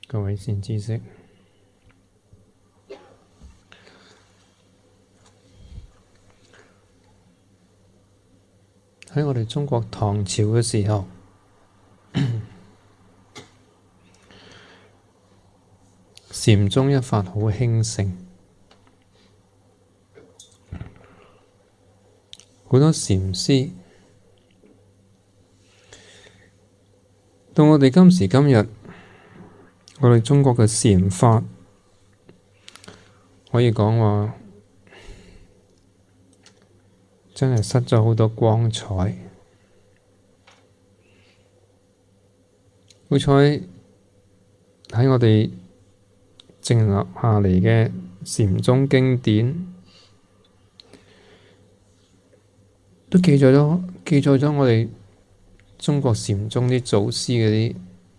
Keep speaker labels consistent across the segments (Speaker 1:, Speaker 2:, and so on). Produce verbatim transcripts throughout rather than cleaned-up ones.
Speaker 1: 各位善知識，喺我哋中國唐朝嘅時候，禪宗一法好興盛，好多禪師。到我哋今時今日，我哋中國嘅禪法可以講話真係失咗好多光彩。好彩喺我哋剩落下嚟嘅禪宗經典，都記載咗記載咗我哋中國禪宗啲祖師嗰啲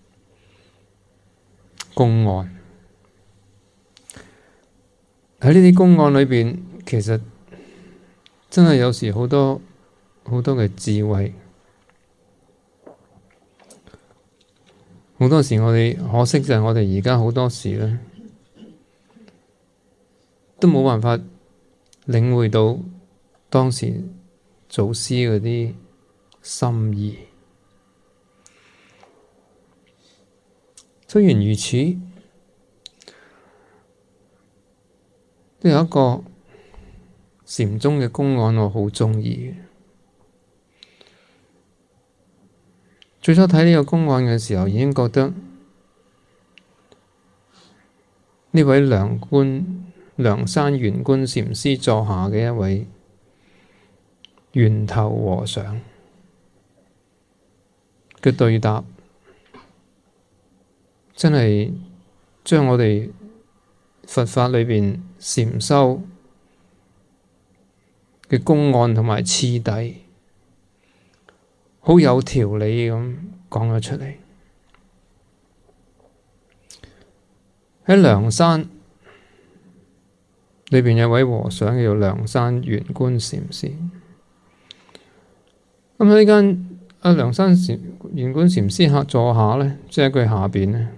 Speaker 1: 公案。喺呢啲公案裏邊，其實真係有時好多好多嘅智慧。好多時我哋可惜就係我哋而家好多時咧，都冇辦法領會到當時祖師嗰啲心意。雖然如此，都有一個禪宗嘅公案我好鍾意嘅。最初睇呢個公案嘅時候，已經覺得呢位梁觀梁山圓觀禪師座下嘅一位圓頭和尚嘅對答，真係將我哋佛法裏邊禪修嘅公案同埋次第，好有條理咁講咗出嚟。喺梁山裏邊有位和尚叫梁山圓觀禪師。咁喺呢間阿梁山禪圓觀禪師客座下咧，即係佢下邊咧，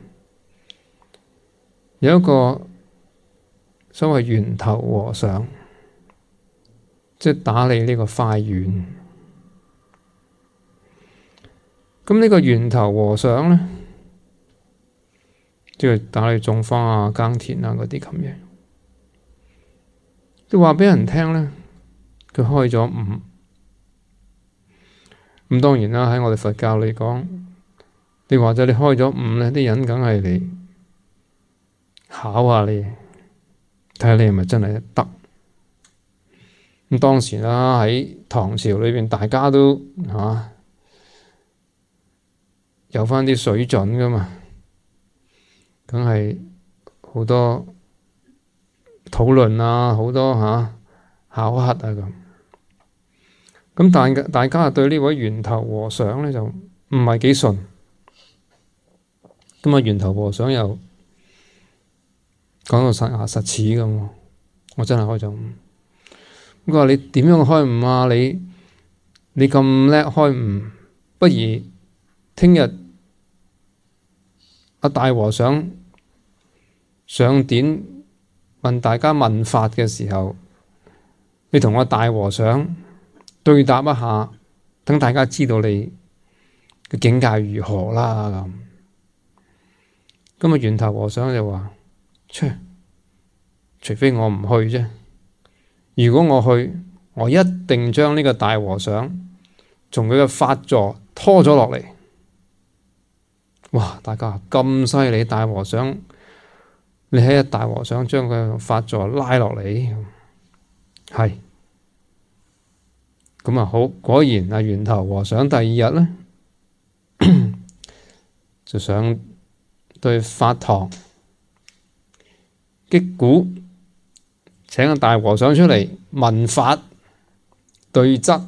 Speaker 1: 有一個所謂圓頭和尚，即係打理呢個花園。咁呢個圓頭和尚咧，即係打理種花啊、耕田啊嗰啲咁嘢，都話畀人聽咧，佢開咗悟。咁當然啦，喺我哋佛教嚟講，你或者你開咗悟咧，啲人梗係嚟考下你，睇下你係咪真係得。咁當時啦，喺唐朝裏邊，大家都嚇、啊、有返啲水準㗎嘛，梗係好多討論啊，好多嚇、啊、考核啊咁。咁但大家對呢位圓頭和尚咧就唔係幾順。咁啊，圓頭和尚又講到實牙實齒咁，我真係開咗悟。佢話：你點樣開悟啊？你你咁叻開悟，不如聽日阿大和尚上典問大家問法嘅時候，你同阿大和尚對答一下，等大家知道你嘅境界如何啦咁。咁啊，圓頭和尚就話：切，除非我唔去啫。如果我去，我一定將呢個大和尚從佢嘅法座拖咗落嚟。哇！大家咁犀利，大和尚，你睇下大和尚將佢法座拉落嚟，係咁啊好。果然啊，圓頭和尚第二日咧就上對法堂擊鼓，請個大和尚出嚟問法對質。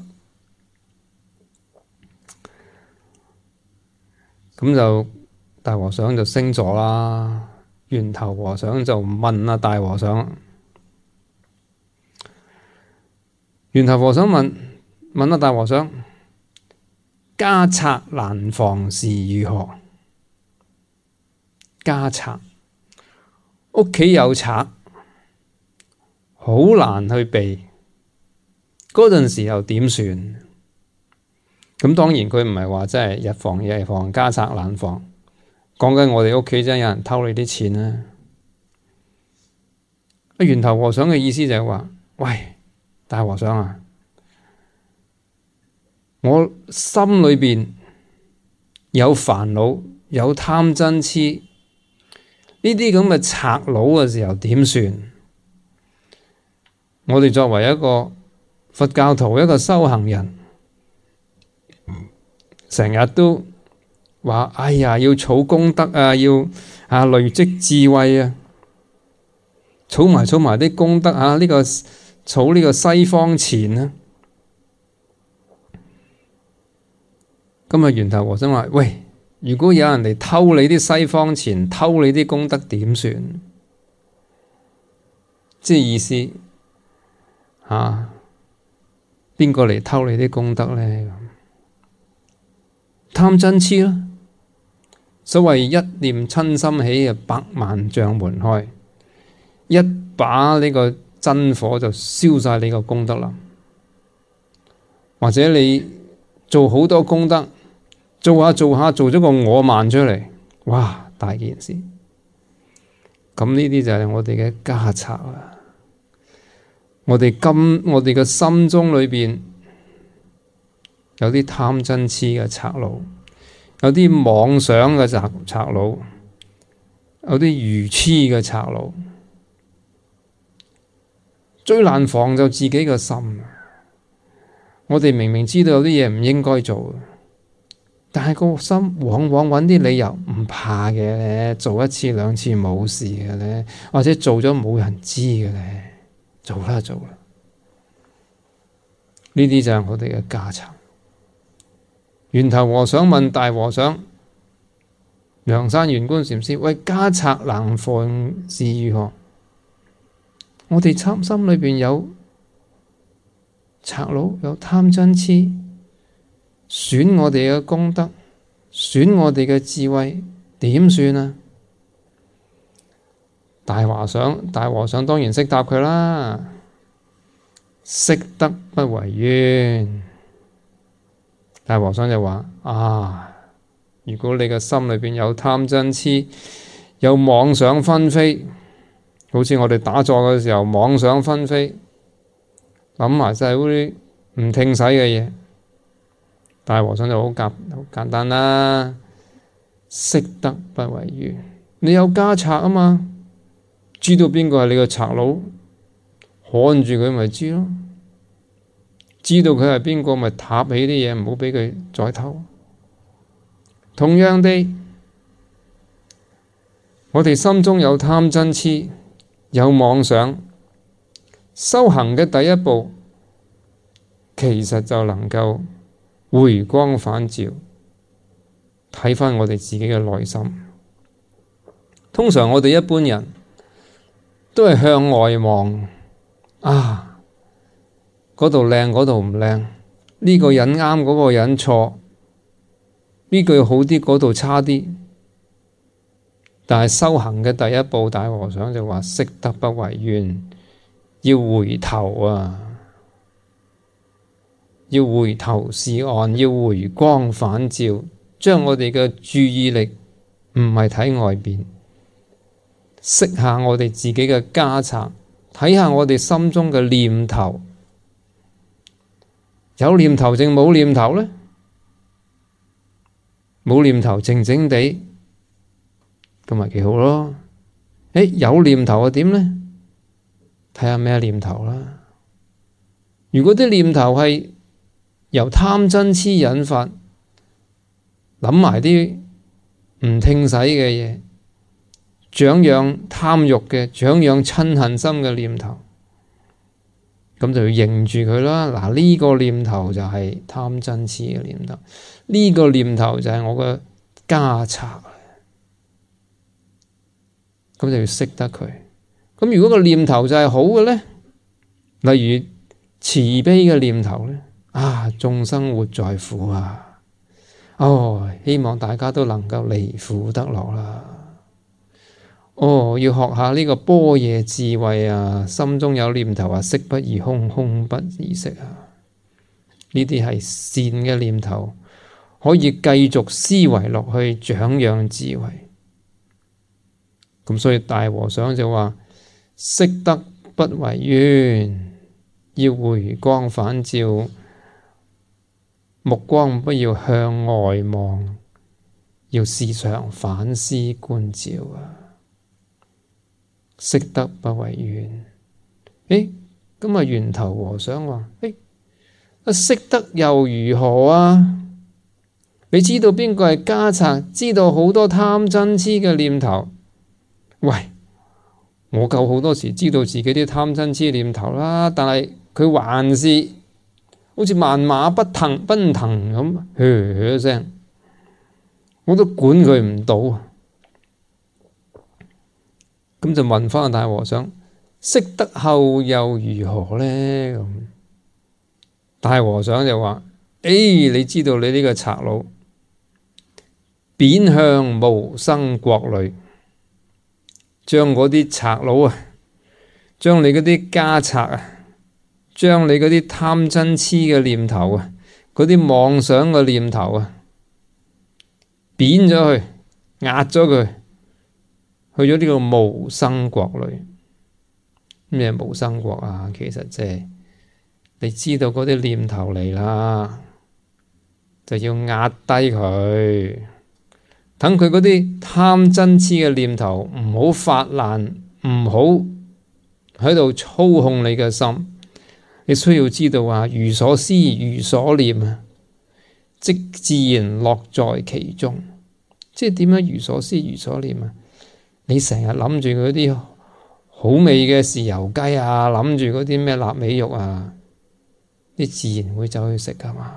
Speaker 1: 咁就大和尚就升座啦。圓頭和尚就問啊大和尚，圓頭和尚問問啊大和尚，家賊難防是如何？ 家賊，屋企有賊，好難去避。嗰陣時又點算？咁當然佢唔係話真係日防夜防，家賊難防。講緊我哋屋企真係有人偷你啲錢啦。啊，源頭和尚嘅意思就係話：喂，大和尚啊，我心裏邊有煩惱，有貪嗔癡，呢啲咁嘅賊佬嘅時候點算？我哋作為一個佛教徒，一個修行人，成日都話：哎呀，要儲功德啊，要啊累積智慧啊，儲埋儲埋啲功德啊，呢個儲呢個西方錢啊。今日源頭和尚話：喂，如果有人嚟偷你啲西方錢，偷你啲功德點算？即係意思吓，邊個嚟偷你啲功德咧？貪嗔癡啦。所謂一念親心起啊，百萬障門開，一把呢個真火就燒晒你個功德啦。或者你做好多功德，做下做下做咗個我慢出嚟，哇，大件事。咁呢啲就係我哋嘅家賊啊！我哋今我哋嘅心中裏邊有啲貪嗔癡嘅賊佬，有啲妄想嘅賊賊佬，有啲愚痴嘅賊佬。最難防就自己嘅心。我哋明明知道有啲嘢唔應該做，但係個心往往揾啲理由，唔怕嘅咧，做一次兩次冇事嘅咧，或者做咗冇人知嘅咧。做啦做啦，呢啲就係我哋嘅家賊。源頭和尚問大和尚陽山玄觀禪師：喂，家賊難防是如何？我哋心心裏邊有賊佬，有貪嗔癡，損我哋嘅功德，損我哋嘅智慧，點算啊？大和尚，大和尚當然識答佢啦。識得不為冤。大和尚就話：啊，如果你嘅心裏邊有貪嗔癡，有妄想紛飛，好似我哋打坐嘅時候妄想紛飛，諗埋晒嗰啲唔聽使嘅嘢，大和尚就好簡好簡單啦。識得不為冤，你有家賊啊嘛。知道邊個係你個賊佬，看住佢咪知咯。知道佢係邊個，咪塔起啲嘢，唔好俾佢再偷。同樣地，我哋心中有貪嗔癡，有妄想，修行嘅第一步，其實就能夠回光返照，睇返我哋自己嘅內心。通常我哋一般人都係向外望，啊，嗰度靚，嗰度唔靚，呢個人啱，嗰個人錯，呢句好啲，嗰度差啲。但係修行嘅第一步，大和尚就話：識得不為冤，要回頭啊，要回頭是岸，要回光返照，將我哋嘅注意力唔係睇外邊。識下我哋自己嘅家賊，睇下我哋心中嘅念頭，有念頭定冇念頭呢？冇念頭靜靜地，咁咪幾好咯。誒，有念頭啊點呢？睇下咩念頭啦。如果啲念頭係由貪嗔癡引發，諗埋啲唔聽使嘅嘢，長養貪欲嘅，長養嗔恨心嘅念頭，咁就要認住佢啦。嗱，呢個念頭就係貪嗔癡嘅念頭，呢個念頭就係我嘅家賊，咁就要識得佢。咁如果個念頭就係好嘅咧，例如慈悲嘅念頭咧，啊，眾生活在苦啊，哦，希望大家都能夠離苦得樂啦。 喎，要學下呢個般若智慧啊！心中有念頭啊，色不異空，空不異色啊！呢啲係善嘅念頭，可以繼續思維落去，長養智慧。咁所以大和尚就話：色得不為緣，要回光返照，目光不要向外望，要時常反思觀照啊！色得不為緣。誒，咁啊，源頭和尚話：誒，啊色得又如何啊？你知道邊個係家賊？知道好多貪嗔癡嘅念頭。喂，我夠好多時知道自己啲貪嗔癡念頭啦，但係佢還是好似萬馬不騰奔騰咁，噓噓聲，我都管佢唔到。咁就問翻大和尚：色得後又如何呢？咁大和尚就話：誒、哎，你知道你呢個賊佬，貶向無生國裏。將嗰啲賊佬啊，將你嗰啲家賊啊，將你嗰啲貪嗔癡嘅念頭啊，嗰啲妄想嘅念頭啊，貶咗佢，壓咗佢，去咗呢個無生國裏。咩無生國啊？其實即係你知道嗰啲念頭嚟啦，就要壓低佢。等佢嗰啲貪嗔癡嘅念頭唔好發爛，唔好喺度操控你嘅心。你需要知道啊，如所思如所念啊，即自然樂在其中。即係點樣如所思如所念啊？你成日諗住嗰啲好味嘅豉油雞啊，諗住嗰啲咩臘味肉啊，你自然會走去食噶嘛。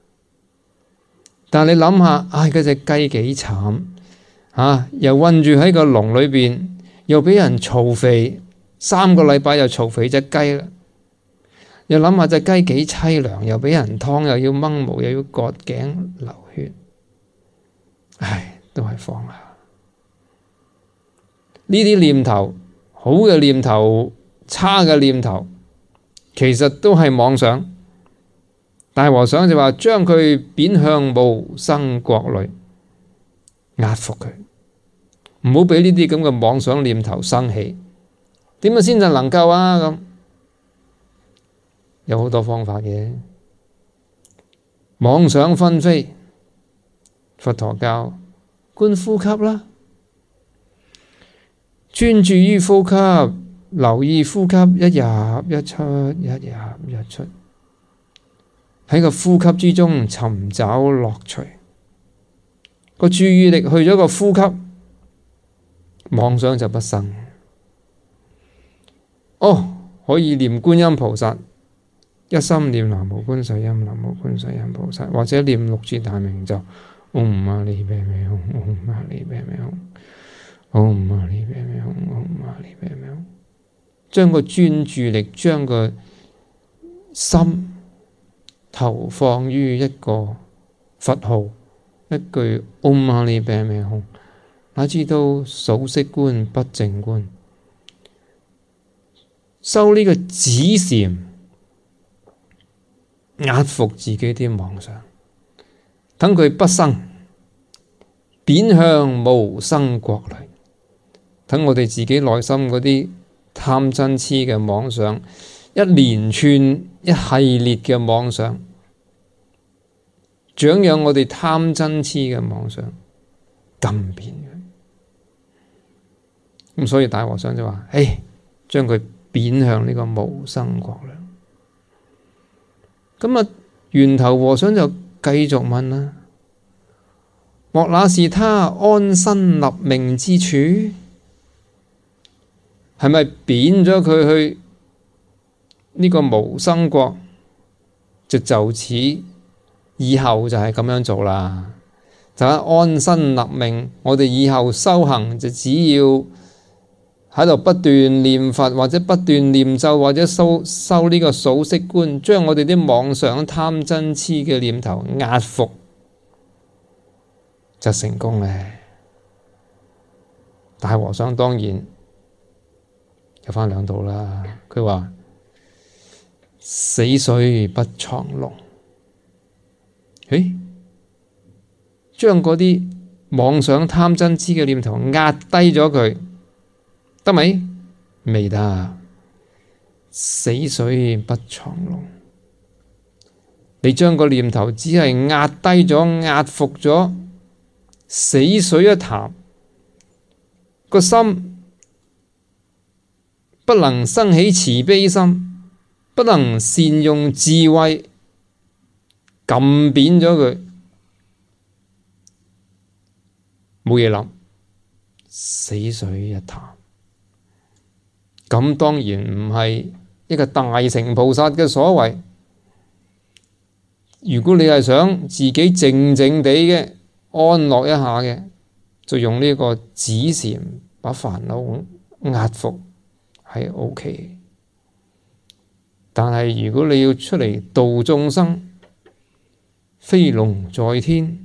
Speaker 1: 但係你諗下，唉、哎，嗰隻雞幾慘啊！又韞住喺個籠裏邊，又俾人嘈肥，三個禮拜又嘈肥隻雞啦。又諗下隻雞幾淒涼，又俾人劏，又要掹毛，又要割頸流血，唉，都係放下。呢啲念頭，好嘅念頭，差嘅念頭，其實都係妄想。大和尚就話：將佢貶向無生國裏，壓服佢，唔好俾呢啲咁嘅妄想念頭生起。點樣先至能夠啊？咁有好多方法嘅。妄想紛飛，佛陀教觀呼吸啦，專注於呼吸，留意呼吸一入一出，一入一出。喺個呼吸之中尋找樂趣，個注意力去咗個呼吸，妄想就不生。哦，可以念觀音菩薩，一心念南無觀世音，南無觀世音菩薩，或者念六字大明咒，唵嘛呢唄咪吽，唵嘛呢唄咪吽，唵嘛呢唄咪吽，唵嘛呢唄咪吽，將個專注力，將個心投放於一個佛號，一句唵嘛呢唄咪吽，乃至到數息觀、不淨觀，修呢個止禪，壓服自己啲妄想，等佢不生，貶向無生國裏，等我哋自己內心嗰啲貪嗔癡嘅妄想，一連串一系列嘅妄想，長養我哋貪嗔癡嘅妄想，禁變嘅。咁所以大和尚就話：誒，將佢貶向呢個無生國裏。咁啊，源頭和尚就繼續問啦：莫那是他安身立命之處？係咪貶咗佢去呢個無生國，就就此以後就係咁樣做啦？就係安身立命，我哋以後修行就只要喺度不斷念佛，或者不斷念咒，或者修修呢個數息觀，將我哋啲妄想貪嗔癡嘅念頭壓服，就成功咧。大和尚當然有翻兩度啦。佢話死水不藏龍，誒，將嗰啲妄想貪嗔癡嘅念頭壓低咗佢，得未？未得。死水不藏龍，你將個念頭只係壓低咗、壓服咗，死水一潭，個心不能生起慈悲心，不能善用智慧，撳扁咗佢，冇嘢諗，死水一潭。咁當然唔係一個大乘菩薩嘅所為。如果你係想自己靜靜地嘅安樂一下嘅，就用呢個止禪把煩惱壓服係 OK。但係如果你要出嚟度眾生，飛龍在天，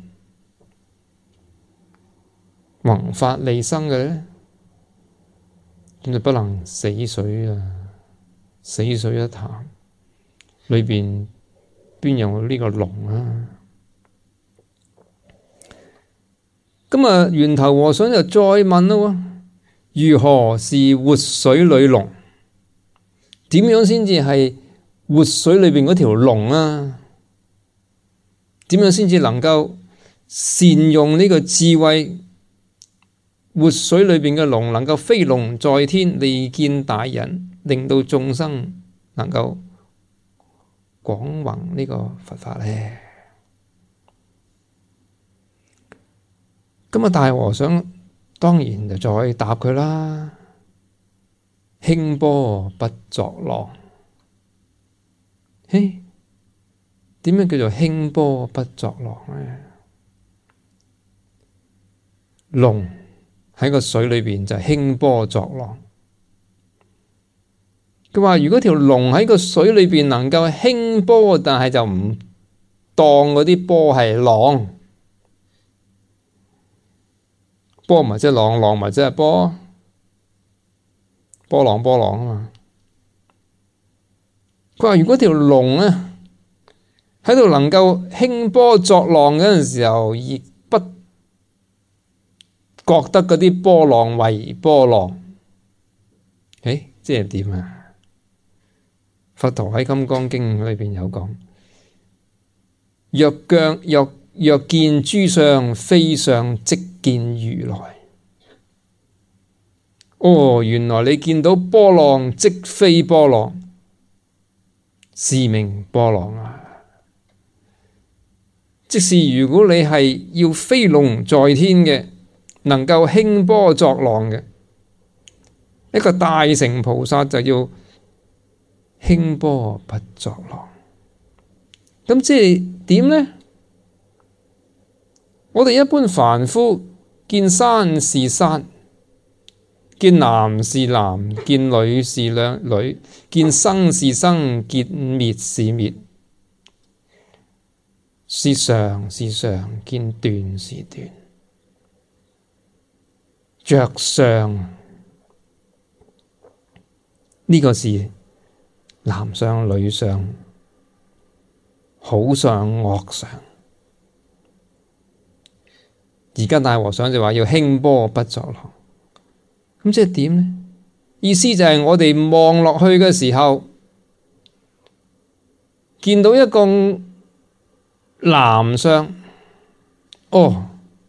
Speaker 1: 宏法利生嘅咧，咁就不能死水啊！死水一潭，裏邊邊有呢個龍啊？咁啊，源頭和尚就再問咯：如何是活水裏龍？點樣先至係活水裏邊嗰條龍啊？點樣先至能夠善用呢個智慧？活水裏邊嘅龍能夠飛龍在天，利見大人，令到眾生能夠廣弘呢個佛法咧。咁啊，大和尚當然就再答佢啦：輕波不作浪。嘿，點樣叫做輕波不作浪咧？龍喺個水裏邊就輕波作浪。佢話如果條龍喺個水裏邊能夠輕波，但係就唔當嗰啲波係浪，波咪即係浪，浪咪即係波，波浪波浪啊嘛。佢話如果條龍啊喺度能夠輕波作浪嗰陣時候，亦不覺得嗰啲波浪為波浪，誒，即係點啊？佛陀喺《金剛經》裏邊有講：若見若若見諸相非相，即見如來。哦，原來你見到波浪即非波浪，是名波浪啊！即是如果你係要飛龍在天嘅，能夠輕波作浪嘅一個大乘菩薩，就要輕波不作浪。咁即係點呢？我哋一般凡夫見山是山，見男是男，見女是女，見生是生，見滅是滅，是常是常，見斷是斷。着相呢個是男相女相，好相惡相。而家大和尚就話要輕波不作浪，咁即係點呢？意思就係我哋望落去嘅時候，見到一個男相，哦，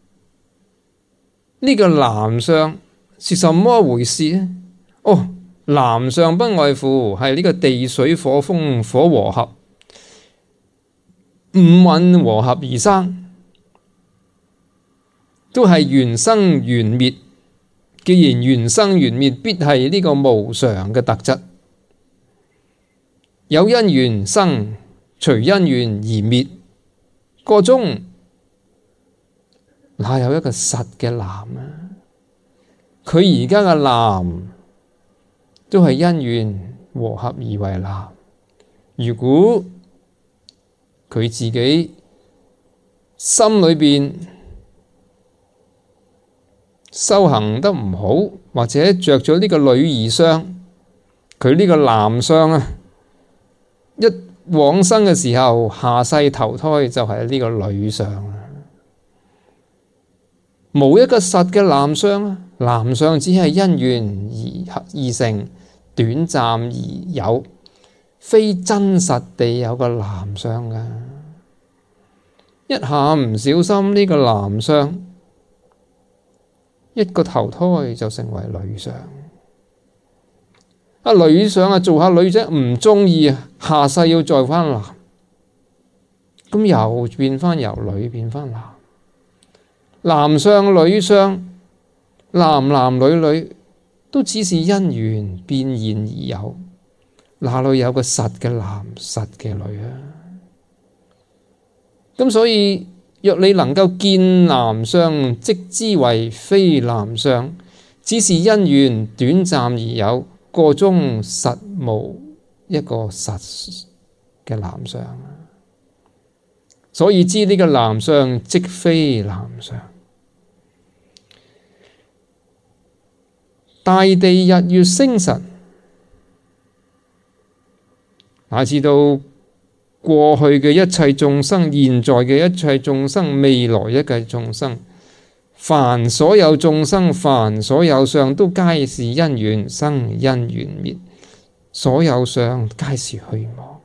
Speaker 1: 呢個男相是什麼回事呢？哦，男相不外乎係呢個地水火風火和合，五蘊和合而生，都係緣生緣滅。既然緣生緣滅，必係呢個無常嘅特質。有因緣生，隨因緣而滅，個中哪有一個實嘅男啊？佢而家嘅男都係因緣和合而為男。如果佢自己心裏邊修行得唔好，或者着咗呢個女兒相， 佢呢個男相啊，一往生嘅時候，下世投胎就係呢個女相。冇一個實嘅男相啊，男相只係因緣而而成，短暫而有，非真實地有個男相噶。一下唔小心呢個男相，一個投胎就成為女相。啊，女相啊，做下女仔唔中意啊，下世要再翻男，咁又變翻由女變翻男。男相女相，男男女女，都只是因緣變現而有，哪裏有個實嘅男實嘅女啊？咁所以若你能夠見男相，即知為非男相，只是因緣短暫而有，個中實無一個實嘅男相。所以知呢個男相即非男相。大地日月星辰，乃至到過去嘅一切眾生，現在嘅一切眾生，未來一切眾生，凡所有眾生，凡所有相，都皆是因緣生，因緣滅，所有相皆是虛妄。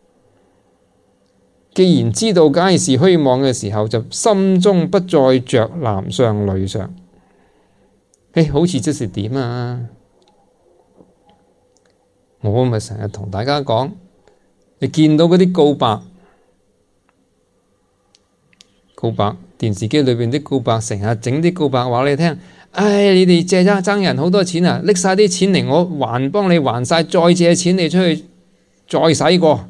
Speaker 1: 既然知道皆是虛妄嘅時候，就心中不再着男相女相。誒，好似即是點啊？我咪成日同大家講，你見到嗰啲告白，告白電視機裏邊啲告白，成日整啲告白話你聽，唉，你哋借爭爭人好多錢啊，拎晒啲錢嚟，我還幫你還晒，再借錢你出去再使過，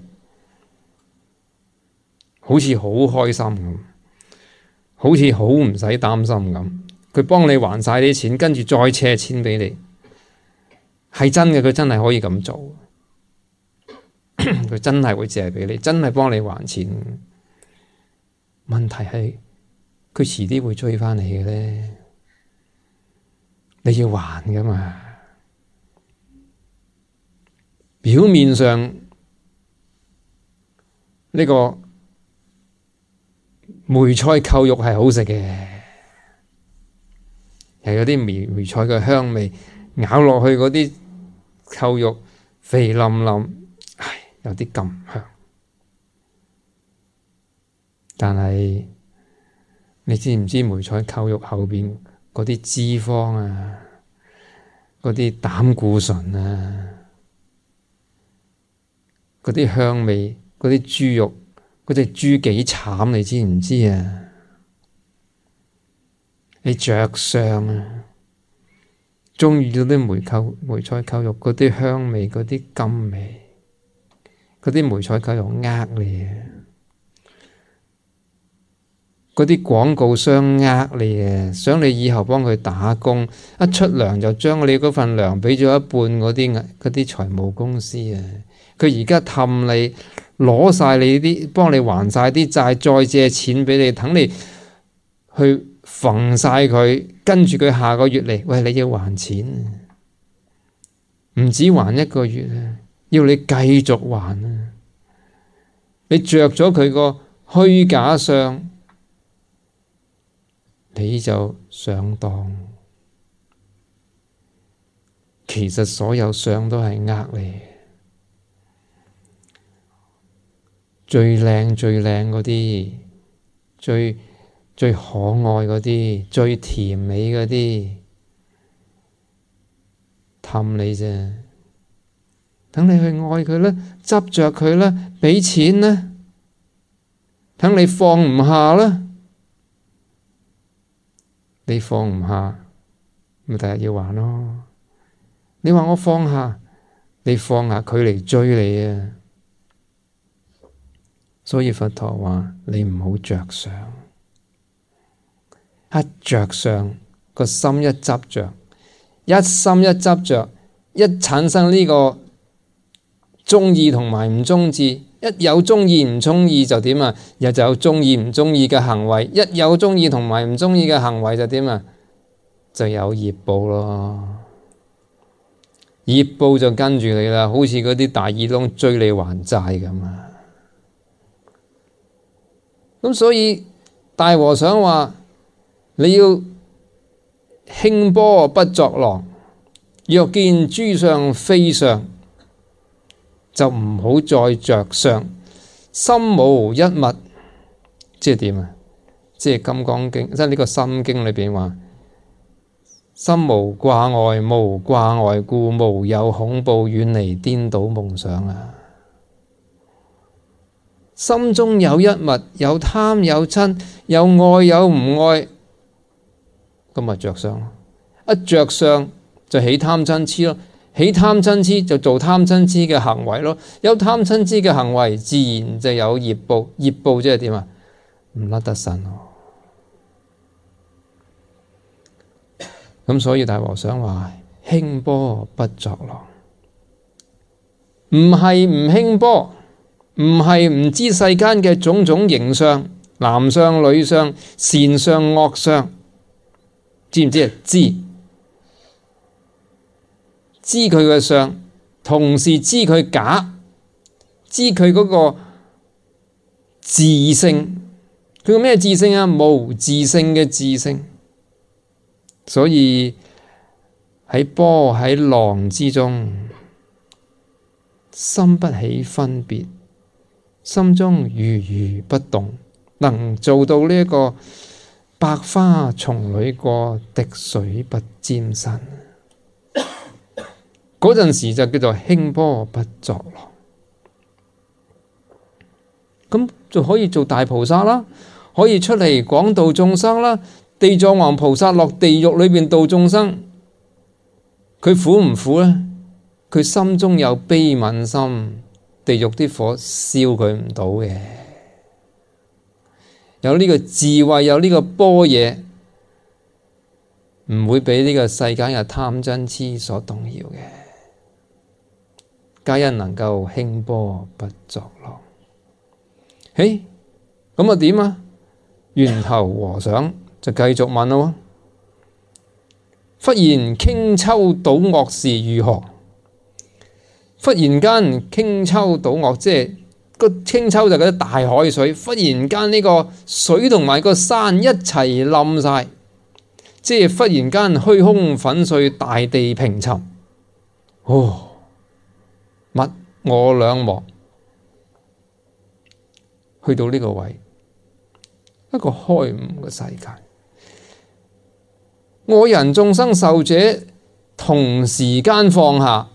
Speaker 1: 好似好開心咁，好似好唔使擔心咁。佢幫你還晒啲錢，跟住再借錢俾你，係真嘅。佢真係可以咁做，佢真係會借俾你，真係幫你還錢。問題係佢遲啲會追翻你嘅咧，你要還噶嘛？表面上呢個梅菜扣肉係好食嘅。係有啲梅梅菜嘅香味，咬落去嗰啲扣肉肥淋淋，唉，有啲咁香。但係你知唔知梅菜扣肉後邊嗰啲脂肪啊，嗰啲膽固醇啊，嗰啲香味，嗰啲豬肉，嗰隻豬幾慘，你知唔知啊？你着相啊，鍾意嗰啲梅扣梅菜扣肉嗰啲香味，嗰啲甘味，嗰啲梅菜扣肉呃你啊，嗰啲廣告商呃你啊，想你以後幫佢打工，一出糧就將你嗰份糧畀咗一半嗰啲嗰啲財務公司啊，佢而家氹你攞晒你啲，幫你還晒啲債，再借錢畀你，等你去縫晒佢，跟住佢下個月嚟，喂，你要還錢，唔止還一個月啊，要你繼續還啊！你着咗佢個虛假相，你就上當。其實所有相都係呃你，最靚最靚嗰啲，最最可愛嗰啲，最甜美嗰啲，氹你啫。等你去愛佢啦，執着佢啦，畀錢啦，等你放唔下啦，你放唔下，咪第日要還咯。你話我放下，你放下佢嚟追你啊！所以佛陀話你唔好着相。一着相，個心一執着，一心一執着，一產生呢個中意同埋唔中意，一有中意唔中意就點啊？又就有中意唔中意嘅行為，一有中意同埋唔中意嘅行為就點啊？就有業報咯。 業報就跟住你啦，好似嗰啲大耳窿追你還債咁啊！咁所以大和尚話：你要輕波不作浪，若見諸相非相，就唔好再着相，心無一物。即係點啊？即係《金剛經》，即係呢個《心經》裏邊話：心無掛礙，無掛礙故，無有恐怖，遠離顛倒夢想啊！心中有一物，有貪有瞋，有愛有唔愛，咁咪着相咯。一着相就起貪瞋痴咯，起貪瞋痴就做貪瞋痴嘅行為咯。有貪瞋痴嘅行為，自然就有業報。業報即係點啊？唔甩得身咯。咁所以大和尚話：輕波不作浪，唔係唔輕波，唔係唔知世間嘅種種形相，男相女相，善相惡相，知唔知啊？知，知佢嘅相，同時知佢假，知佢嗰個自性。佢個咩自性啊？無自性嘅自性。所以喺波喺浪之中，心不起分別，心中如如不動，能做到呢一個百花叢裏過，滴水不沾身。嗰陣時就叫做輕波不作浪，咁就可以做大菩薩啦，可以出嚟廣度眾生啦。地藏王菩薩落地獄裏邊度眾生，佢苦唔苦呢？佢心中有悲憫心，地獄啲火燒佢唔到嘅。有呢個智慧，有呢個般若，唔會俾呢個世間嘅貪嗔癡所動搖嘅。皆因能夠輕波不作浪。嘿，咁啊點啊？圓頭和尚就繼續問咯，忽然傾秋倒惡是如何？忽然間傾秋倒惡，即係個傾秋就嗰啲大海水，忽然間呢個水同埋個山一齊冧晒，即係忽然間虛空粉碎，大地平沉。哦，物我兩忘，去到呢個位，一個開悟嘅世界。我人眾生壽者同時間放下，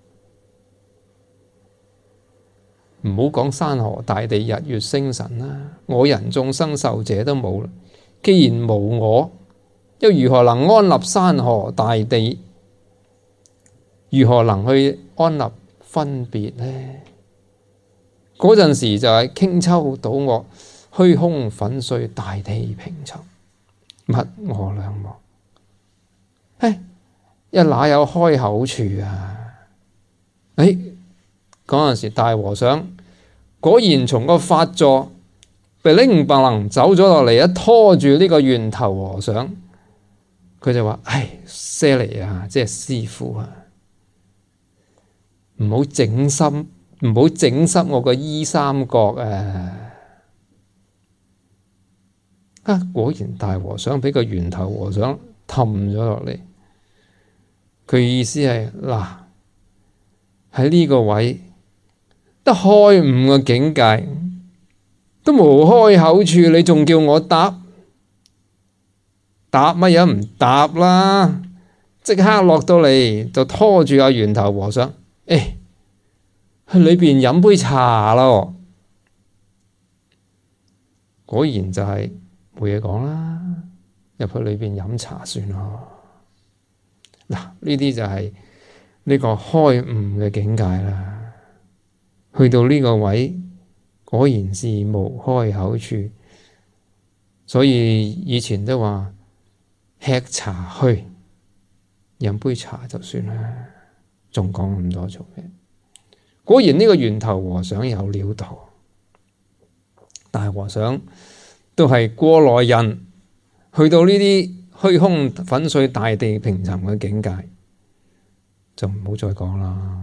Speaker 1: 唔好講山河大地日月星辰啦，我人眾生壽者都冇啦。既然無我，又如何能安立山河大地？如何能去安立分別呢？嗰陣時就係傾秋倒惡，虛空粉碎，大地平沉，物我兩忘。唉，一哪有開口處啊？唉，嗰陣時大和尚果然從個法座被拎白能走咗落嚟，一拖住呢個圓頭和尚，佢就話：唉，舍利啊，即係師父啊，唔好整濕，唔好整濕我個衣衫角啊！啊，果然大和尚俾個圓頭和尚氹咗落嚟。佢意思係嗱，喺呢個位得開悟嘅境界，都無開口處，你仲叫我答？答乜嘢唔答啦？即刻落到嚟就拖住阿圓頭和尚，誒、哎，去裏邊飲杯茶咯。果然就係冇嘢講啦，入去裏邊飲茶算咯。嗱，呢啲就係呢個開悟嘅境界啦。去到呢個位，果然是無開口處。所以以前都話吃茶去，飲杯茶就算啦，仲講咁多做咩？果然呢個圓頭和尚有料到，大和尚都係過來人，去到呢啲虛空粉碎、大地平沉嘅境界， 就唔好再講啦。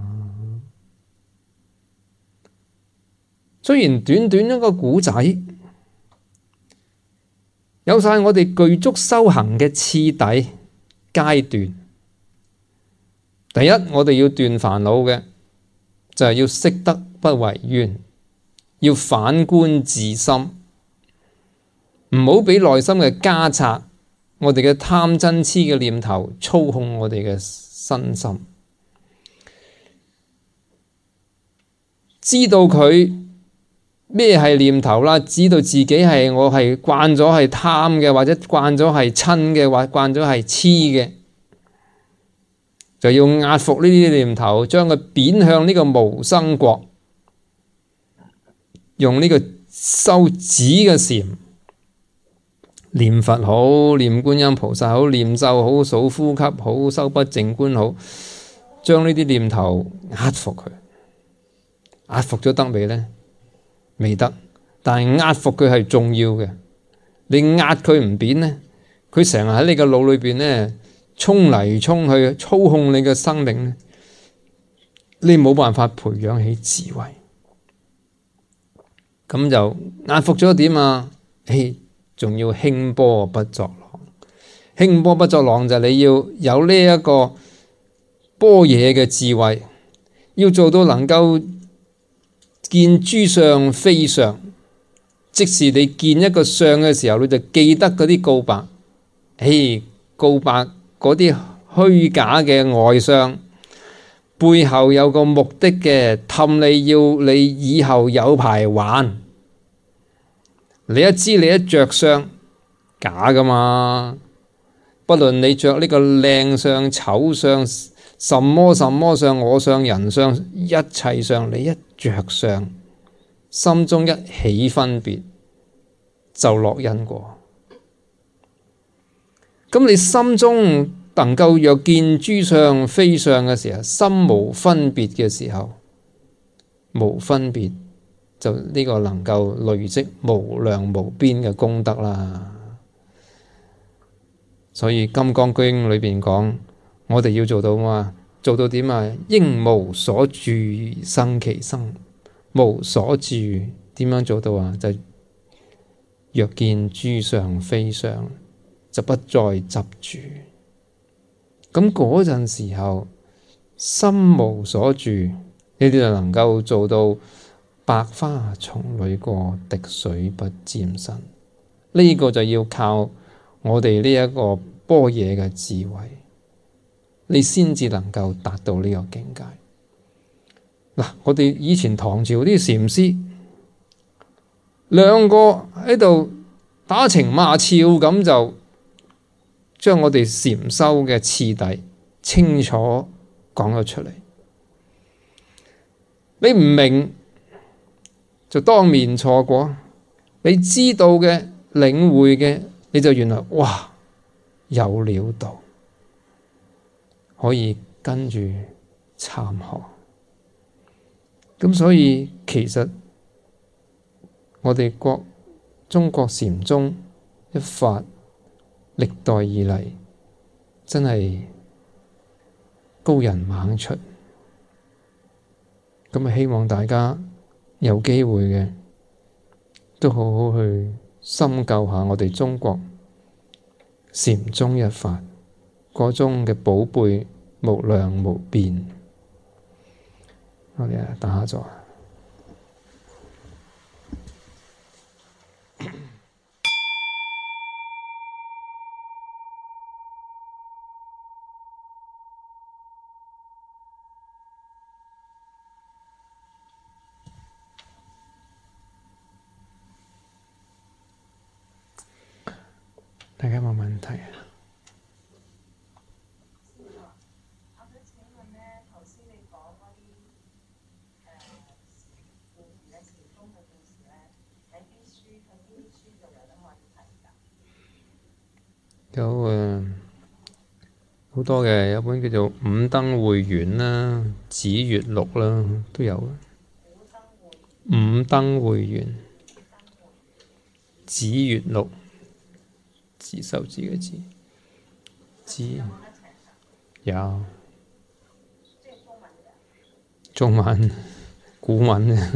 Speaker 1: 雖然短短一個古仔，有晒我哋具足修行嘅次第階段。第一，我哋要斷煩惱嘅就係要識得不為冤，要反觀自心，唔好俾內心嘅家賊，我哋嘅貪嗔痴嘅念頭操控我哋嘅身心。知道佢咩係念頭啦，知道自己係我係慣咗係貪嘅，或者慣咗係嗔嘅，或者慣咗係痴嘅，就要壓服呢啲念頭，將佢貶向呢個無生國，用呢個修止嘅禪，念佛好，念觀音菩薩好，念咒好，數呼吸好，修不淨觀好，將呢啲念頭壓服佢。壓服咗得未呢？未得，但係壓服佢係重要嘅。你壓佢唔扁呢，佢成日喺你個腦裏邊呢衝嚟衝去，操控你嘅生命呢，你冇辦法培養起智慧。咁就壓服咗點啊？誒，仲要輕波不作浪。輕波不作浪就係你要有呢一個般若嘅智慧，要做到能夠見諸相非相，即是你見一個相嘅時候，你就記得嗰啲告白，誒，告白嗰啲虛假嘅外相，背後有個目的嘅，氹你要你以後有排玩。你一知你一着相假噶嘛，不論你着呢個靚相、醜相，什麼什麼相，我相、人相，一切相，你一着相，心中一起分別，就落因果。咁你心中能夠若見諸相非相嘅時候，心無分別嘅時候，無分別就呢個能夠累積無量無邊嘅功德啦。所以《金剛經》裏邊講，我哋要做到嘛？做到點啊？應無所住生其心，無所住點樣做到啊？就若見諸相非相，就不再執住。咁嗰陣時候，心無所住，你哋就能夠做到百花叢裏過，滴水不沾身。呢、這個就要靠我哋呢一個般若嘅智慧，你先至能夠達到呢個境界。嗱，我哋以前唐朝啲禪師兩個喺度打情罵俏，咁就將我哋禪修嘅次第清楚講咗出嚟。你唔明就當面錯過，你知道嘅領會嘅，你就原來哇有料到，可以跟住參學。咁所以其實我哋國中國禪宗一法歷代以嚟真係高人猛出，咁啊希望大家有機會嘅都好好去深究下我哋中國禪宗一法嗰種嘅寶貝無量無邊。我哋啊打下坐。大家冇問題啊？
Speaker 2: 我想請問咧，頭先你講嗰啲誒故事咧，禪宗嘅故事咧，喺啲書喺邊啲書度有得可以睇㗎？
Speaker 1: 有誒好多嘅，有一本叫做《五燈會元》啦，《指月錄》啦，都有。五燈會元，《指月錄》。字受字嘅字，字有中文古文嘅。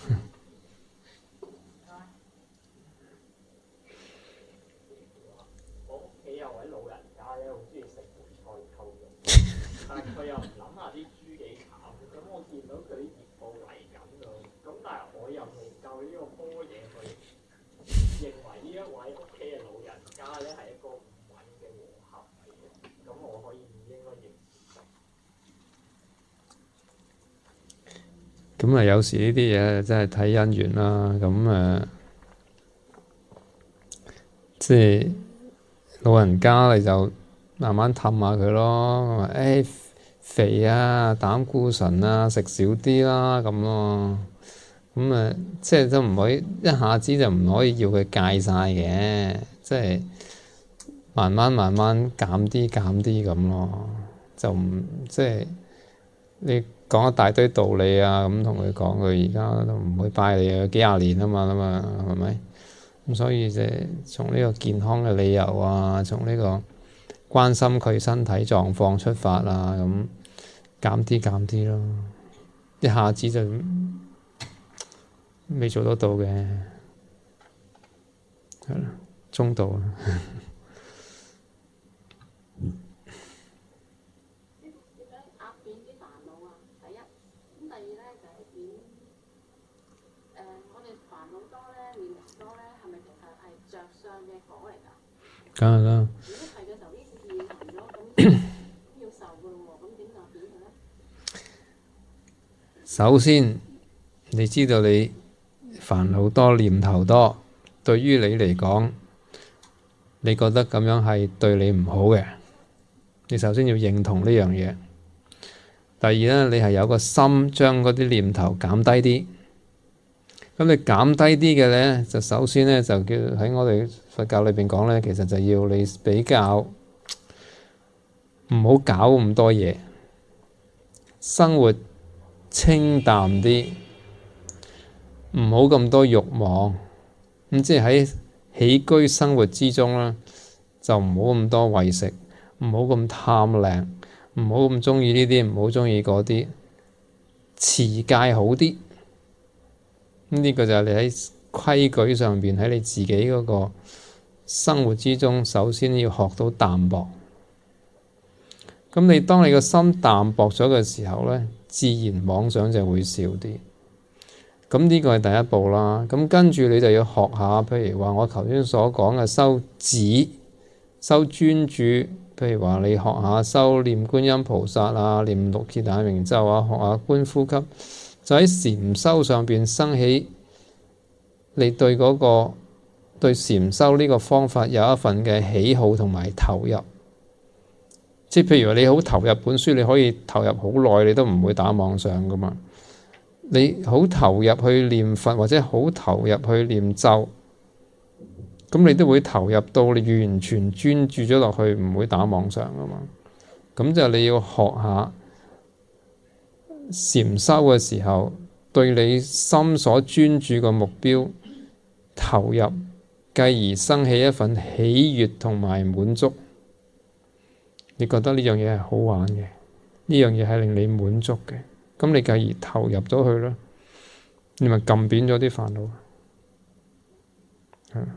Speaker 3: 我屋企有位老人家咧，好中意食梅菜扣肉，但係佢又唔諗下啲豬幾慘。咁我見到佢啲業報嚟緊咯，咁但係我又未夠呢個波嘢去認為呢一位屋企嘅老人家咧係一個唔穩嘅和合嚟嘅，咁我可以唔應該認。
Speaker 1: 咁啊，有時呢啲嘢真係睇姻緣啦。咁誒，即係老人家你就慢慢氹下佢咯。話誒肥啊，膽固醇啊，食少啲啦咁咯。咁誒，即係都唔可以一下子就唔可以要佢戒晒嘅，即係慢慢慢慢減啲減啲咁咯。就唔即係你講一大堆道理啊，咁同佢講，佢而家都唔會拜你啊，幾廿年啊嘛啦嘛，係咪？咁所以即係從呢個健康嘅理由啊，從呢個關心佢身體狀況出發啊，咁減啲減啲咯，一下子就未做得到嘅，係啦，中度啊。梗係啦。首先，你知道你煩惱多、念頭多，對於你嚟講，你覺得咁樣係對你唔好嘅。你首先要認同呢樣嘢。第二咧，你係有個心將嗰啲念頭減低啲。咁你減低啲嘅咧，就首先咧就叫喺我哋佛教裏邊講咧，其實就要你比較唔好搞咁多嘢，生活清淡啲，唔好咁多慾望。咁即係喺起居生活之中咧，就唔好咁多為食，唔好咁貪靚，唔好咁中意呢啲，唔好中意嗰啲，持戒好啲。呢個就係你喺規矩上邊，喺你自己嗰個生活之中，首先要學到淡薄。咁你當你個心淡薄咗嘅時候咧，自然妄想就會少啲。咁呢個係第一步啦。咁跟住你就要學下，譬如話我頭先所講嘅修止、修專注。譬如話你學下修念觀音菩薩啊，念六字大明咒啊，學下觀呼吸。就喺禪修上邊生起，你對嗰個對禪修呢個方法有一份嘅喜好同埋投入。即係譬如話你好投入本書，你可以投入好耐，你都唔會打妄想噶嘛。你好投入去念佛或者好投入去念咒，咁你都會投入到你完全專注咗落去，唔會打妄想噶嘛。咁就你要學下。禪修嘅時候，對你心所專注個目標投入，繼而生起一份喜悅同埋滿足。你覺得呢樣嘢係好玩嘅，呢樣嘢係令你滿足嘅，咁你繼而投入咗去啦，你咪撳扁咗啲煩惱。係。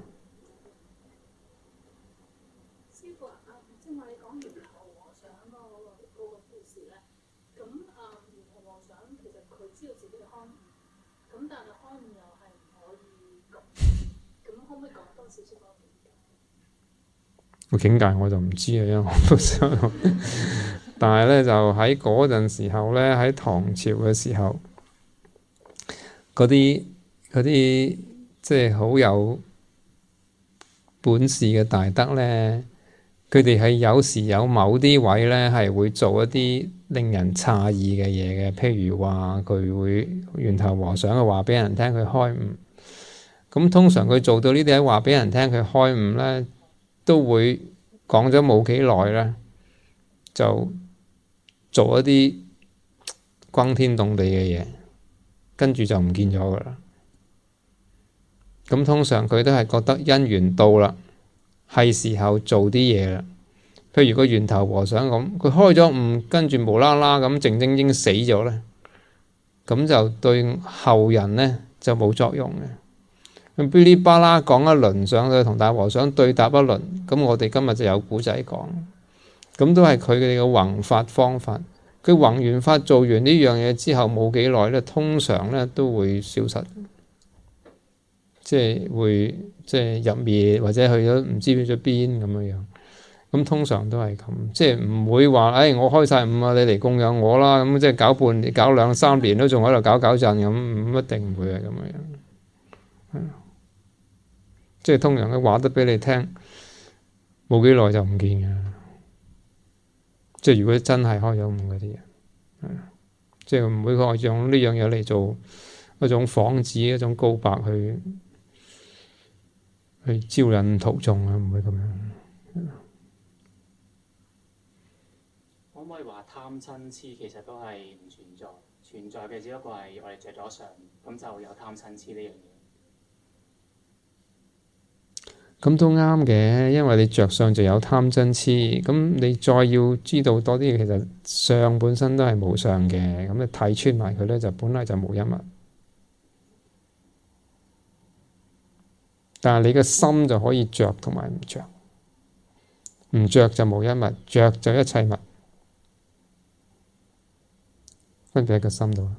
Speaker 4: 師父啊，即係我哋講圓頭和尚嗰個嗰個故事咧，咁啊圓頭和尚其實佢知道自己嘅開悟，咁但係開悟又係唔可以咁，咁可唔可以講多少少嗰個境界？
Speaker 1: 個境界我就唔知啊，因為我都想，但係咧就喺嗰陣時候咧，喺唐朝嘅時候，嗰啲嗰啲即係好有本事嘅大德咧，佢哋係有時有某啲位咧係會做一啲令人詫異嘅嘢嘅，譬如話佢會圓頭和尚嘅話俾人聽佢開悟，咁通常佢做到呢啲話俾人聽佢開悟咧，都會講咗冇幾耐咧，就做一啲轟天動地嘅嘢，跟住就唔見咗㗎啦。咁通常佢都係覺得因緣到啦，係時候做啲嘢啦。譬如個圓頭和尚咁，佢開咗悟，跟住無啦啦咁靜靜靜死咗咧，咁呢個就係你喺規矩上邊，喺你自己嗰個生活之中，投入，繼而生起一份喜悅同埋滿足。你覺得呢樣嘢係好玩嘅，呢樣嘢係令你滿足嘅，咁你繼而投入咗去啦，你咪撳扁咗啲煩惱。係。 咁就對後人咧就冇作用嘅。咁噼哩啪啦講一輪上去，同大和尚對答一輪，咁我哋今日就有古仔講。咁都係佢哋嘅弘法方法。佢弘完法做完呢樣嘢之後，冇幾耐咧，通常咧都會消失，即係會即係入滅或者去咗唔知去咗邊咁樣樣。咁通常都係咁，即係唔會話誒、哎、我開晒悟啊，你嚟供養我啦。咁即係搞半年、搞兩三年都仲喺度搞搞震咁，唔一定唔會係咁樣樣。即係通常佢話得俾你聽，冇幾耐就唔見嘅。即係如果真係開咗悟嗰啲人，即係唔會話用呢樣嘢嚟做一種幌子、一種告白去去招引徒眾啊，唔會咁樣。
Speaker 5: 可唔可以話貪嗔癡其實都係唔存在，存在嘅只不過係我哋着咗相，咁就有貪嗔癡呢樣嘢。
Speaker 1: 咁都啱嘅，因為你着相就有貪嗔癡，咁你再要知道多啲，其實相本身都係無相嘅，咁你睇穿埋佢咧，就本來就無一物。但係你嘅心就可以着同埋唔着，唔着就無一物，着就一切物，分別喺個心度，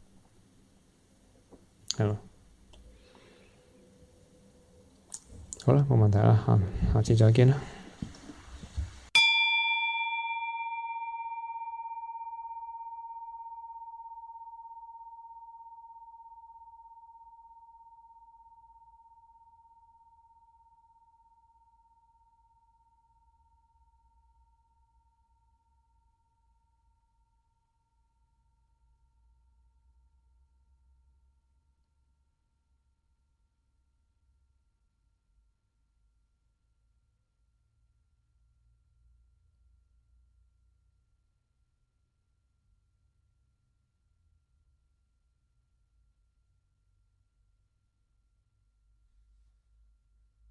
Speaker 1: 係咯。好啦，冇問題啦，下下次再見啦。